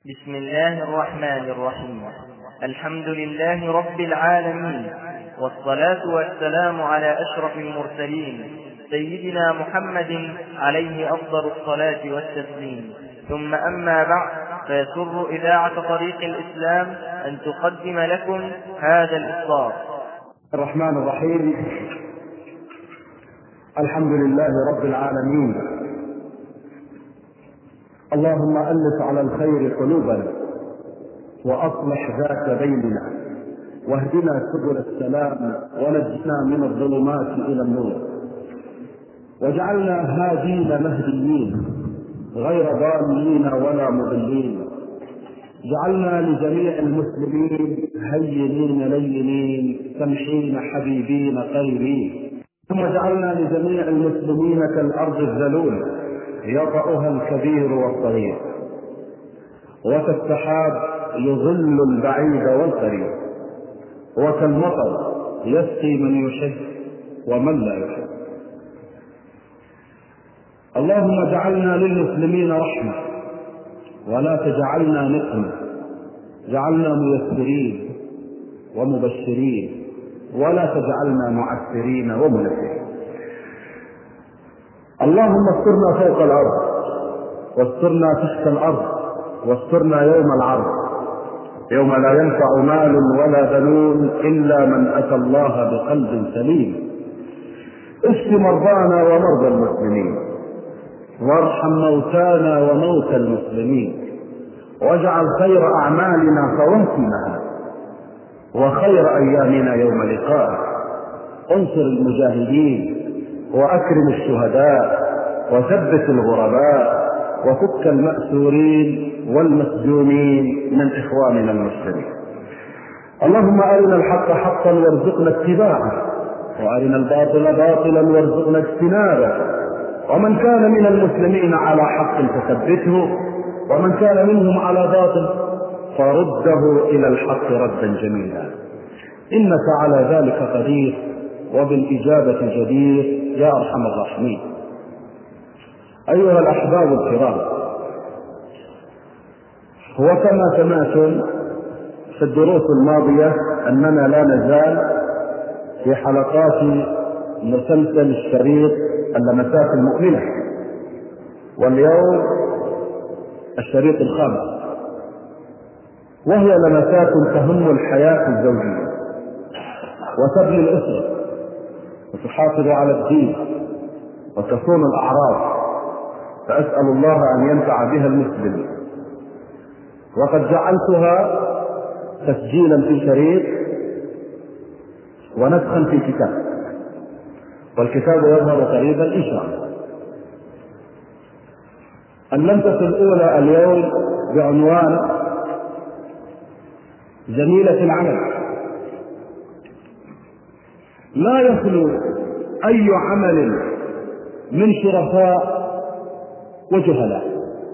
بسم الله الرحمن الرحيم. الحمد لله رب العالمين، والصلاة والسلام على أشرف المرسلين سيدنا محمد عليه أفضل الصلاة والتسليم. ثم أما بعد، فيسر إذاعة طريق الإسلام أن تقدم لكم هذا الإصدار. الرحمن الرحيم. الحمد لله رب العالمين. اللهم ألف على الخير قلوبنا، وأصلح ذات بيننا، واهدنا سبل السلام، ونجنا من الظلمات إلى النور، واجعلنا هادين مهديين غير ضالين ولا مضلين. جعلنا لجميع المسلمين هينين لينين سمحين حبيبين قريبين. ثم جعلنا لجميع المسلمين كالأرض الذلول يطأها الكبير والصغير، وكالسحاب يظل البعيد والقريب، وكالمطر يسقي من يحب ومن لا يحب. اللهم اجعلنا للمسلمين رحمة ولا تجعلنا نقمة. جعلنا ميسرين ومبشرين، ولا تجعلنا معسرين ومنفرين. اللهم استرنا فوق الأرض، واسترنا تحت الأرض، واسترنا يوم العرض، يوم لا ينفع مال ولا بنون إلا من أتى الله بقلب سليم. اشف مرضانا ومرضى المسلمين، وارحم موتانا وموتى المسلمين، واجعل خير أعمالنا خواتمها، وخير أيامنا يوم لقائك. انصر المجاهدين، وأكرم الشهداء، وثبت الغرباء، وفك المأسورين والمسجونين من إخواننا المسلمين. اللهم أرنا الحق حقا وارزقنا اتباعه، وأرنا الباطل باطلا وارزقنا اجتنابه. ومن كان من المسلمين على حق فثبته، ومن كان منهم على باطل فرده إلى الحق ردا جميلا، إنك على ذلك قدير وبالإجابة جدير يا أرحم الراحمين. أيها الأحباب الكرام، وكما سمعتم في الدروس الماضية أننا لا نزال في حلقات مسلسل الشريط اللمسات المؤمنة، واليوم الشريط الخامس، وهي لمسات تهم الحياة الزوجية وتبني الأسرة وتحافظ على الدين وتصون الأعراض، فأسأل الله أن ينفع بها المسلمين. وقد جعلتها تسجيلا في شريط ونسخا في كتاب، والكتاب يظهر قريبا إن شاء الله. اللمسة الأولى اليوم بعنوان زميلة العمل. لا يخلو أي عمل من شرفاء وجهلاء،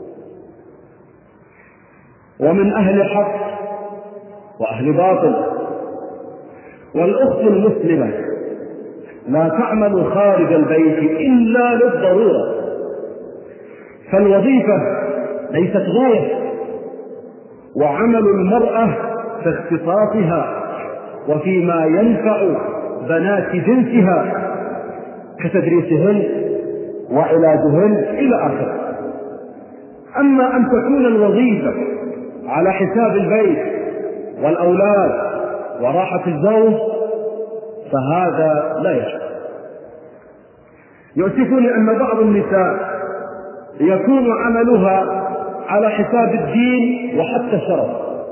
ومن أهل حق وأهل باطل. والأخت المسلمة لا تعمل خارج البيت إلا للضرورة، فالوظيفة ليست غاية، وعمل المرأة في اختصاصها وفيما ينفع بنات جنسها كتدريسهن وعلاجهن إلى آخره. أما أن تكون الوظيفة على حساب البيت والأولاد وراحة الزوج فهذا لا يشفع. يؤسفني أن بعض النساء يكون عملها على حساب الدين وحتى الشرف،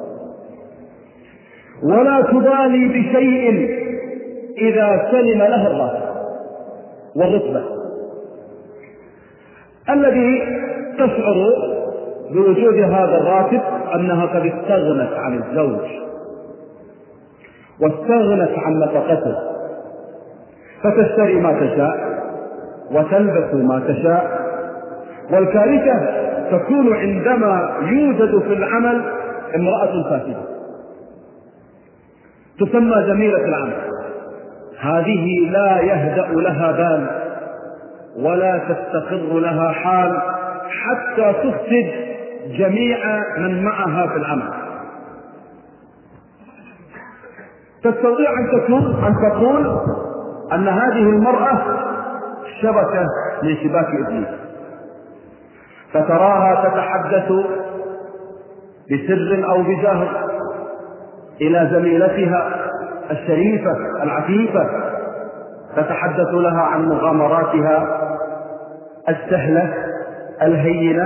ولا تبالي بشيء إذا سلم لها الراتب والرتبة. الذي تشعر بوجود هذا الراتب أنها قد استغنت عن الزوج واستغنت عن نفقته، فتشتري ما تشاء وتلبس ما تشاء. والكارثة تكون عندما يوجد في العمل امرأة فاسدة تسمى زميلة العمل. هذه لا يهدأ لها بال ولا تستقر لها حال حتى تفسد جميع من معها في العمل. تستطيع أن تقول أن هذه المرأة شبكة من شباك إبليس، فتراها تتحدث بسر أو بجهر إلى زميلتها الشريفة العفيفة، تتحدث لها عن مغامراتها السهلة الهينة،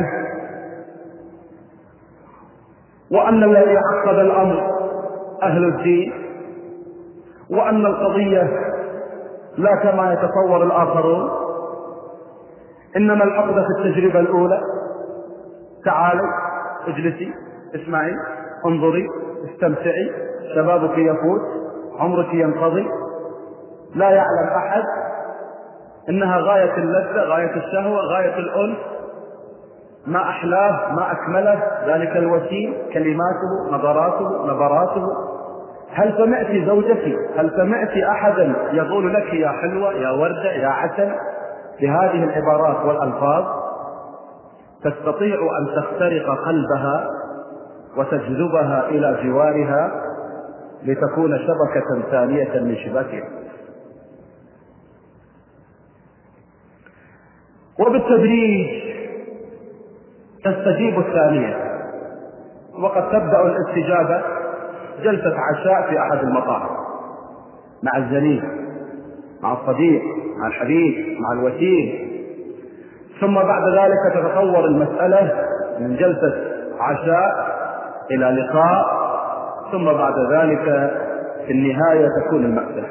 وأن الذي عقد الأمر أهل الدين، وأن القضية لا كما يتصور الآخرون، إنما العقد في التجربة الأولى. تعالي اجلسي اسمعي انظري استمتعي، شبابك يفوت عمرك ينقضي. لا يعلم أحد إنها غاية اللذة، غاية الشهوة، غاية الأنس، ما أحلاه ما أكمله ذلك الوسيل، كلماته نظراته نبراته. هل سمعت زوجتي، هل سمعت أحدا يقول لك يا حلوة يا وردة يا عسل بهذه العبارات والألفاظ؟ تستطيع أن تخترق قلبها وتجذبها إلى جوارها لتكون شبكة ثانية من شباكها. وبالتدريج تستجيب الثانية، وقد تبدأ الاستجابة جلسة عشاء في أحد المطاعم مع الزميل، مع الصديق، مع الحبيب، مع الوسيل. ثم بعد ذلك تتطور المسألة من جلسة عشاء إلى لقاء، ثم بعد ذلك في النهاية تكون المأساة.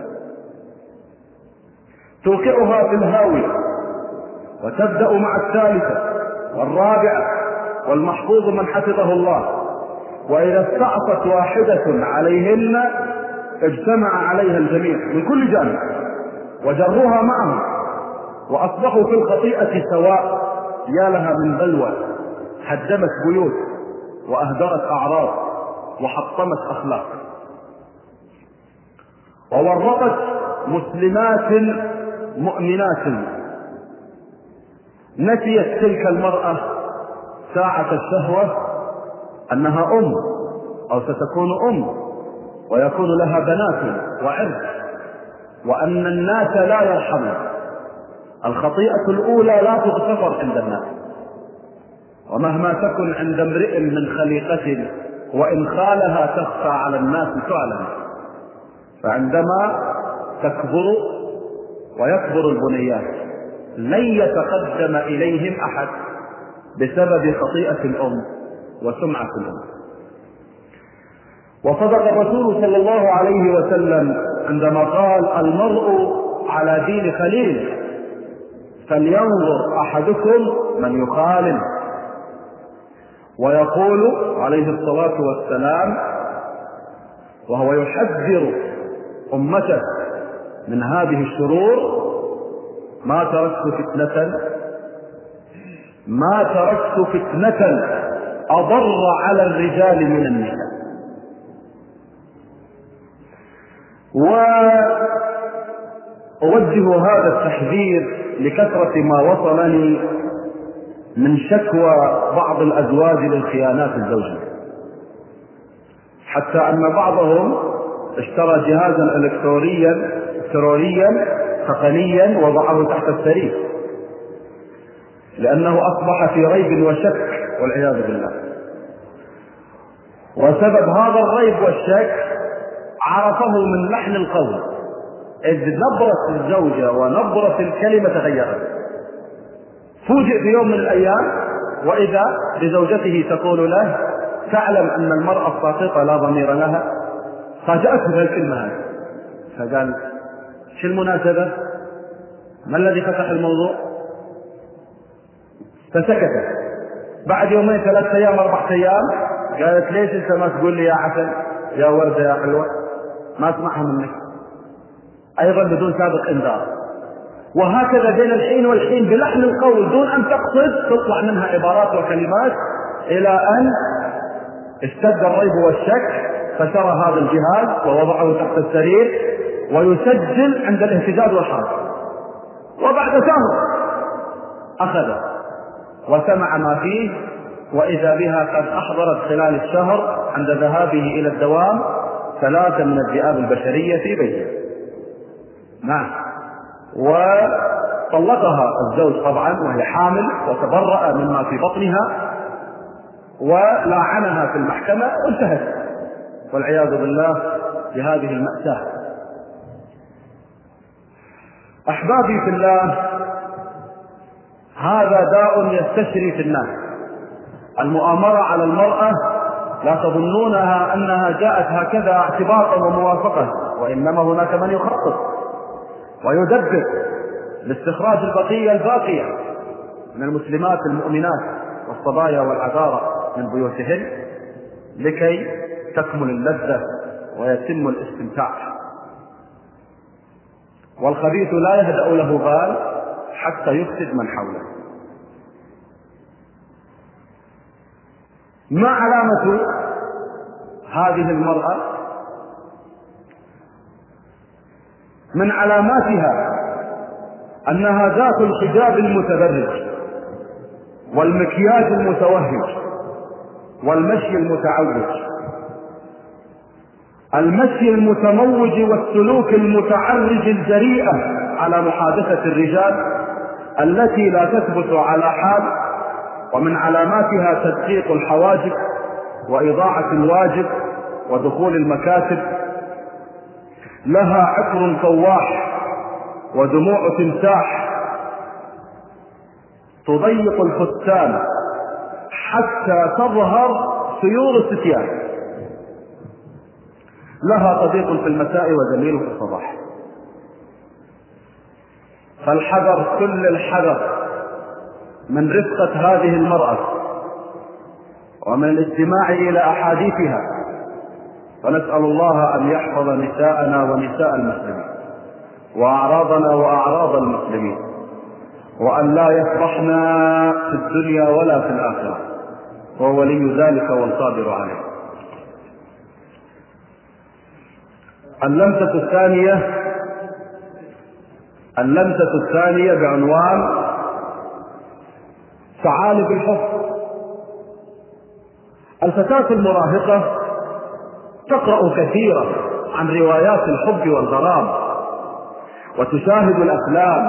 توقعها في الهاوية، وتبدأ مع الثالثة والرابعة، والمحفوظ من حفظه الله. وإذا استعصت واحدة عليهن اجتمع عليها الجميع من كل جانب وجروها معهم، وأصبحوا في الخطيئة سواء. يا لها من بلوى هدمت بيوت وأهدرت أعراض وحطمت أخلاق، وورطت مسلمات مؤمنات. نسيت تلك المرأة ساعة الشهوة أنها أم أو ستكون ويكون لها بنات وعرض، وأن الناس لا يرحمون. الخطيئة الأولى لا تغتفر عند الناس، ومهما تكن عند امرئ من خليقة وإن خالها تخفى على الناس تعلم. فعندما تكبر ويكبر البنيات لن يتقدم إليهم أحد بسبب خطيئة الأم وسمعة الأم. وصدق الرسول صلى الله عليه وسلم عندما قال: المرء على دين خليل، فلينظر أحدكم من يخالل. ويقول عليه الصلاة والسلام وهو يحذر أمته من هذه الشرور: ما تركت فتنة أضر على الرجال من النساء. وأوجه هذا التحذير لكثرة ما وصلني من شكوى بعض الأزواج للخيانات الزوجية، حتى أن بعضهم اشترى جهازا إلكترونيا تقنيا وضعه تحت السرير لأنه أصبح في ريب وشك والعياذ بالله. وسبب هذا الريب والشك عرفه من لحن القول، إذ نبرة الزوجة ونبرة الكلمة تغيرت. فوجئ في يوم من الأيام وإذا بزوجته تقول له: تعلم أن المرأة الساقطة لا ضمير لها. فاجأته الكلمة هذه، فقال: شو المناسبة؟ ما الذي فتح الموضوع؟ فسكت. بعد يومين 3 أيام 4 أيام قالت: ليش انت ما تقول لي يا عسل يا وردة يا حلوة؟ ما اسمعها منك. ايضا بدون سابق انذار. وهكذا بين الحين والحين بلحن القول دون ان تقصد تطلع منها عبارات وكلمات، الى ان اشتد الريب والشك فشرى هذا الجهاز ووضعه تحت السرير ويسجل عند الاهتزاز والحرج. وبعد شهر أخذه وسمع ما فيه وإذا بها قد أحضرت خلال الشهر عند ذهابه إلى الدوام 3 من الذئاب البشرية في بيته. نعم. وطلقها الزوج طبعا وهي حامل، وتبرأ مما في بطنها، ولاعنها في المحكمة وانتهت، والعياذ بالله بهذه المأساة. أحبابي في الله، هذا داء يستشري في الناس. المؤامرة على المرأة لا تظنونها أنها جاءت هكذا اعتباطا وموافقة، وإنما هناك من يخطط ويدبر لاستخراج البقية الباقية من المسلمات المؤمنات والصبايا والعذارى من بيوتهن لكي تكمل اللذة ويتم الاستمتاع. والخبيث لا يهدأ له بال حتى يفسد من حوله. ما علامة هذه المرأة؟ من علاماتها أنها ذات الحجاب المتبرج والمكياج المتوهج والمشي المتعوج، المشي المتموج والسلوك المتعرج الجريئة على محادثة الرجال التي لا تثبت على حال. ومن علاماتها تدقيق الحواجب وإضاعة الواجب ودخول المكاتب. لها عطر فواح ودموع تمساح، تضيق الفستان حتى تظهر سيور الستيان. لها صديق في المساء وزميل في الصباح. فالحذر كل الحذر من رفقة هذه المرأة ومن الاستماع إلى أحاديثها، ونسأل الله أن يحفظ نساءنا ونساء المسلمين وأعراضنا وأعراض المسلمين، وأن لا يفضحنا في الدنيا ولا في الآخرة، وهو ولي ذلك والقادر عليه. اللمسة الثانية بعنوان ثعالب الحب. الفتاة المراهقة تقرأ كثيرا عن روايات الحب والغرام، وتشاهد الأفلام،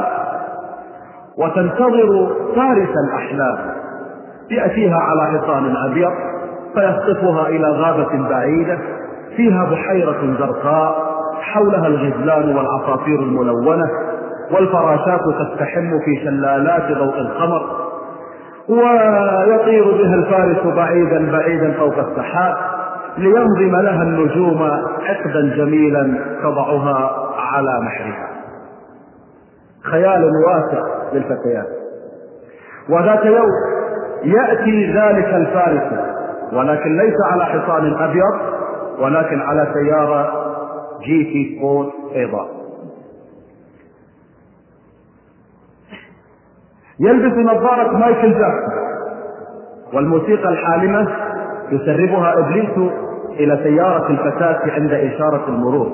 وتنتظر فارس الأحلام يأتيها على حصان أبيض فيخطفها إلى غابة بعيدة فيها بحيرة زرقاء حولها الغزلان والعصافير الملونة، والفراشات تستحم في شلالات ضوء القمر، ويطير بها الفارس بعيدا بعيدا فوق السحاب لينظم لها النجوم عقدا جميلا تضعها على محرها. خيال واسع للفتيات. وذات يوم يأتي ذلك الفارس، ولكن ليس على حصان أبيض، ولكن على سيارة جيتي سبورت بيضاء. يلبس نظارة مايكل جاكسون، والموسيقى الحالمة يسربها إبليس إلى سيارة الفتاة عند إشارة المرور،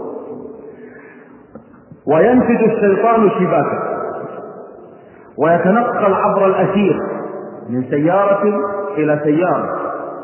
وينفذ الشيطان شباكه ويتنقل عبر الأثير من سيارة إلى سيارة،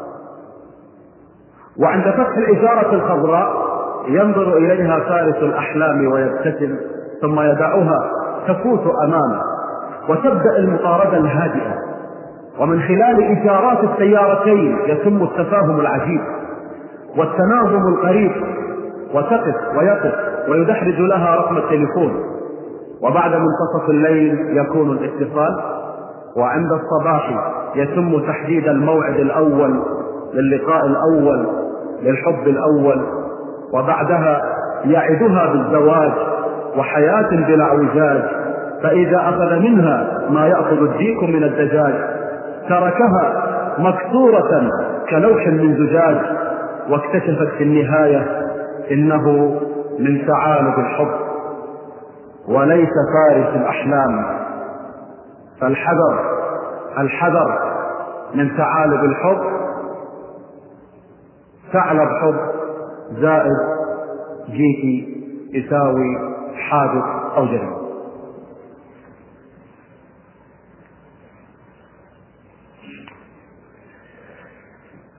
وعند فتح الإشارة الخضراء ينظر إليها فارس الأحلام ويبتسم، ثم يدعها تفوت أمامه وتبدأ المطاردة الهادئة. ومن خلال إشارات السيارتين يتم التفاهم العجيب والتناغم القريب، وتقف ويقف ويدحرج لها رقم التليفون، وبعد منتصف الليل يكون الاتصال، وعند الصباح يتم تحديد الموعد الأول للقاء الأول للحب الأول، وبعدها يعدها بالزواج وحياة بلا اعوجاج. فإذا أخذ منها ما يأخذ الديك من الدجاج تركها مكسورة كلوح من زجاج، واكتشفت في النهاية إنه من ثعالب الحب وليس فارس الأحلام. فالحذر الحذر من ثعالب الحب. ثعلب حب زائد جيتي يساوي حادث أو جريمة.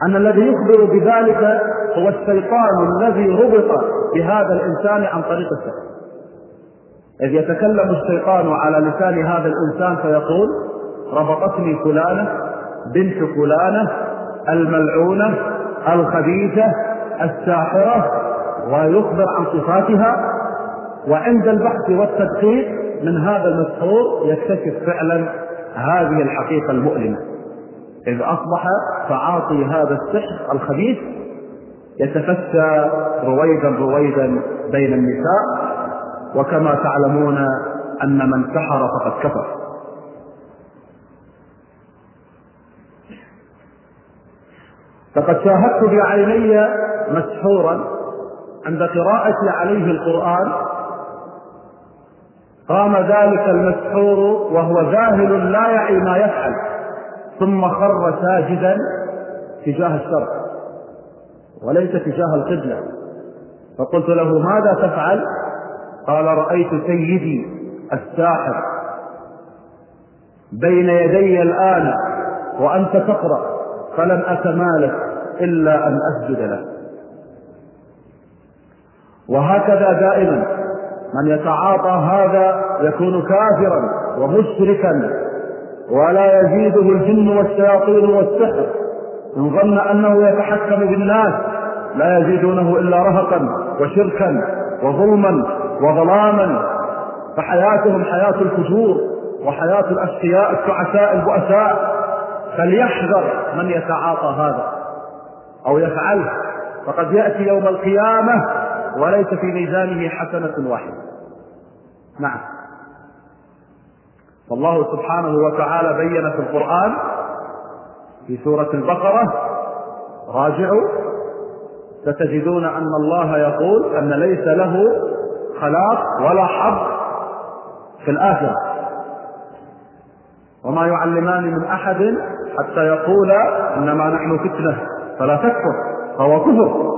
أن الذي يخبر بذلك هو الشيطان الذي ربط بهذا الإنسان عن طريق السحر، إذ يتكلم الشيطان على لسان هذا الإنسان فيقول: ربطتني فلانة بنت فلانة الملعونة الخبيثة الساحرة، ويخبر عن صفاتها. وعند البحث والتدقيق من هذا المسحور يكتشف فعلا هذه الحقيقة المؤلمة، إذ أصبح تعاطي هذا السحر الخبيث يتفشى رويدا رويدا بين النساء، وكما تعلمون أن من سحر فقد كفر. فقد شاهدت بعيني مسحورا عند قراءتي عليه القرآن، قام ذلك المسحور وهو ذاهل لا يعي ما يفعل، ثم خر ساجدا تجاه الشرق وليس تجاه القبلة. فقلت له: ماذا تفعل؟ قال: رأيت سيدي الساحر بين يدي الآن وأنت تقرأ، فلم أتمالك إلا أن أسجد له. وهكذا دائما من يتعاطى هذا يكون كافرا ومشركا، ولا يزيده الجن والشياطين والسحر. إن ظن أنه يتحكم بالناس لا يزيدونه إلا رهقا وشركا وظلما وظلاما، فحياتهم حياة الفجور وحياة الأشقياء التعساء البؤساء. فليحذر من يتعاطى هذا أو يفعله، فقد يأتي يوم القيامة وليس في ميزانه حسنة واحدة. نعم. فالله سبحانه وتعالى بين في القرآن في سورة البقرة: راجعوا ستجدون أن الله يقول أن ليس له خلاق ولا حظ في الآخرة، وما يعلمان من أحد حتى يقولا إنما نحن فتنة فلا تكفر، فهو كفر.